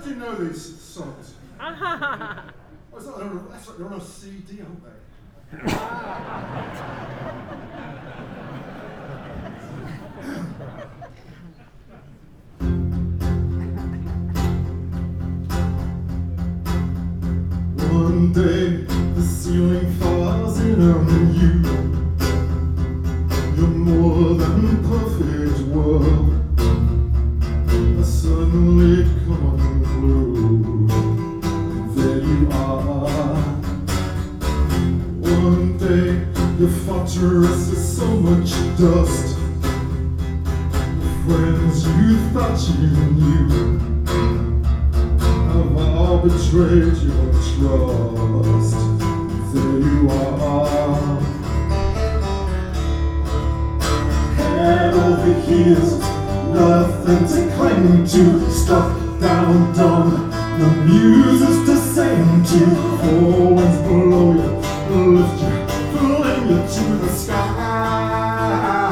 do you know these songs? Oh, that's right, they're on a CD, aren't they? One day the ceiling falls in on you. You're more than perfect world. Suddenly come unglued. There you are. One day your fortress is so much dust. Friends you thought you knew have all betrayed your trust. There you are. Head over heels, nothing to cling to. Stuck down dumb, the muses to sing to. Four winds below you, lift you, fling you to the sky.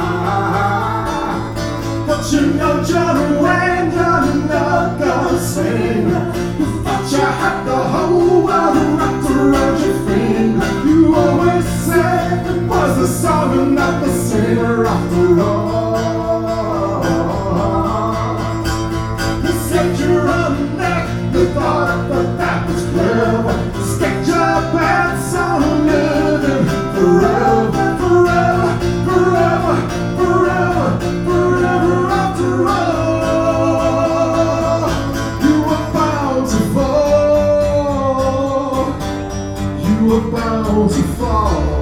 But you know John Wayne, you're not gonna sing. You thought you had the whole world wrapped around your finger. You always said it was the song and not the singer after all. You said you're on the neck, you thought that was clever. Stick your pants on living forever, forever, forever, forever, forever after all. You were bound to fall. You were bound to fall.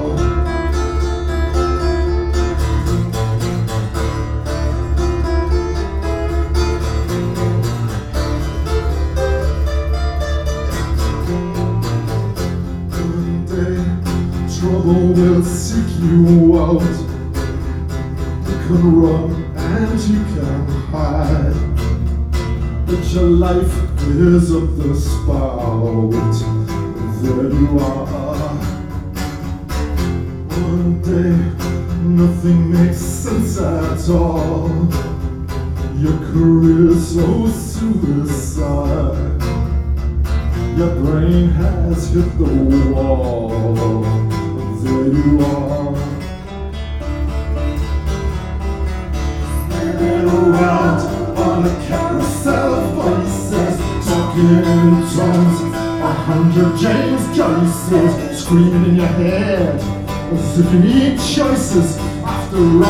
Trouble will seek you out. You can run and you can hide, but your life is up the spout. There you are. One day nothing makes sense at all. Your career's so suicide. Your brain has hit the wall. There you are. Spinning around on a carousel of voices, talking in tongues, 100 James Joyces, screaming in your head as if you need choices after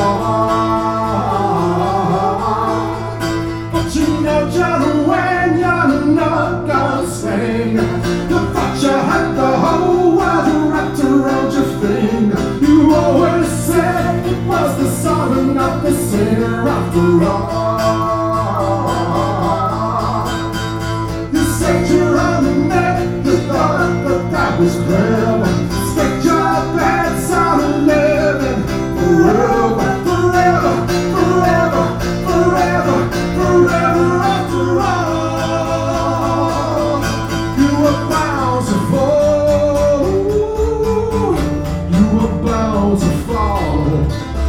all. But you know John Wayne, you're not gonna sing. You thought you had the whole world wrapped around your finger. You always said it was the song and not the singer after all. You said you're on the neck, you thought that was clever. Stick your pants on and living forever, forever, forever, forever, forever after all. You were bound to fall. You were bound to fall.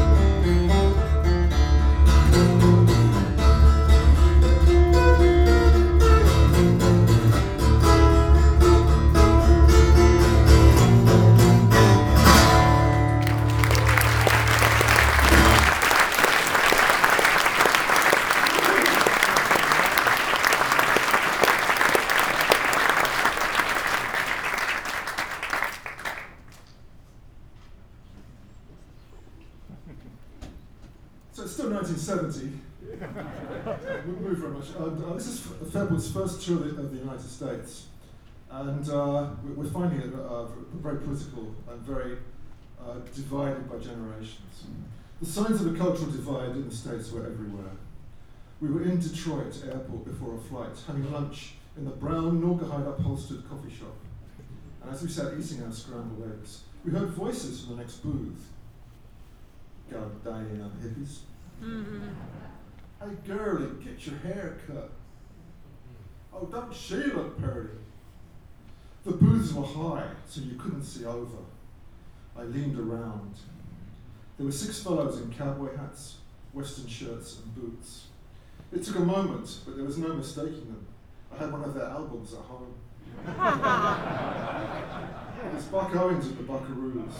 So it's still 1970. Wouldn't move very much. This is Fairport's first tour of the United States, and we're finding it very political and very divided by generations. The signs of a cultural divide in the States were everywhere. We were in Detroit airport before a flight, having lunch in the brown Naugahyde upholstered coffee shop. And as we sat eating our scrambled eggs, we heard voices from the next booth. God damn hippies. Mm-hmm. Hey girlie, get your hair cut. Oh, don't she look pretty? The booths were high, so you couldn't see over. I leaned around. There were 6 fellows in cowboy hats, western shirts and boots. It took a moment, but there was no mistaking them. I had one of their albums at home. It's Buck Owens and the Buckaroos.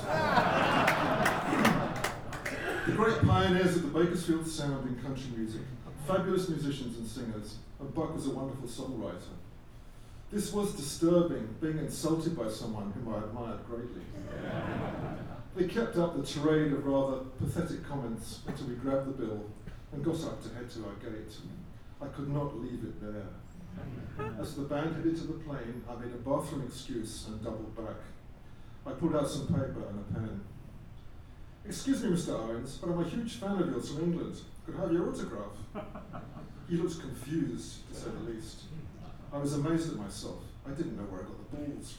The great pioneers of the Bakersfield sound in country music, fabulous musicians and singers, and Buck was a wonderful songwriter. This was disturbing, being insulted by someone whom I admired greatly. They kept up the tirade of rather pathetic comments until we grabbed the bill and got up to head to our gate. I could not leave it there. As the band headed to the plane, I made a bathroom excuse and doubled back. I pulled out some paper and a pen. "Excuse me, Mr. Owens, but I'm a huge fan of yours from England. Could I have your autograph?" He looked confused, to say the least. I was amazed at myself. I didn't know where I got the balls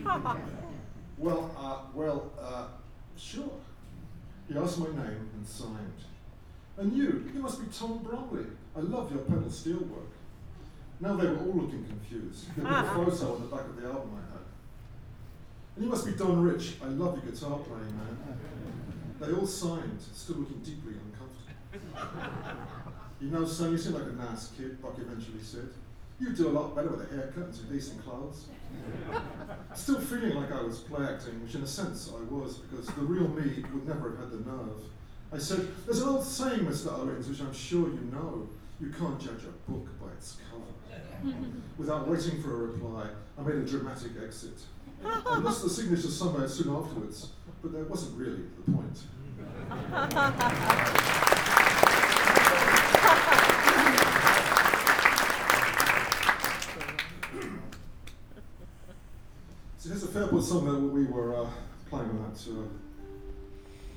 from. Sure. He asked my name and signed. "And you must be Tom Bromley. I love your pedal steel work." Now they were all looking confused. They put a photo on the back of the album I had. "And you must be Don Rich. I love your guitar playing, man." They all signed, still looking deeply uncomfortable. "You know, son, you seem like a nice kid," Buck eventually said. "You do a lot better with a haircut and some decent clothes." Still feeling like I was play acting, which in a sense I was, because the real me would never have had the nerve. I said, "There's an old saying, Mr. Owens, which I'm sure you know. You can't judge a book by its cover." Without waiting for a reply, I made a dramatic exit. I lost the signature somewhere soon afterwards, but that wasn't really the point. So here's a Fairport song that we were playing on that tour.